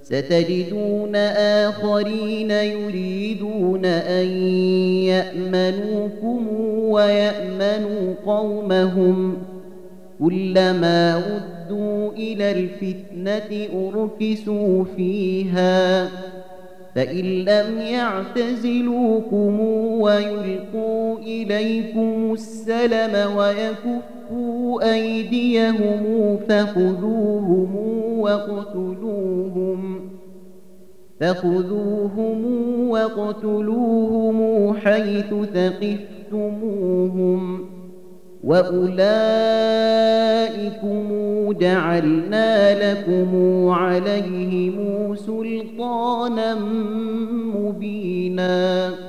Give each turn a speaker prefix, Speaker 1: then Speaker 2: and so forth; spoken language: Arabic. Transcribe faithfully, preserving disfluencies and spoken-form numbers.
Speaker 1: ستجدون آخرين يريدون أن يأمنوكم ويأمنوا قومهم كلما ردوا إلى الفتنة أركسوا فيها فإن لم يعتزلوكم ويلقوا إليكم السلم ويكفوا أيديهم فخذوهم وَاقْتُلُوهُمْ فخذوهم وَاقْتُلُوهُمْ حيث ثقفتموهم وأولئكم جعلنا لكم عليهم سلطانا مبينا.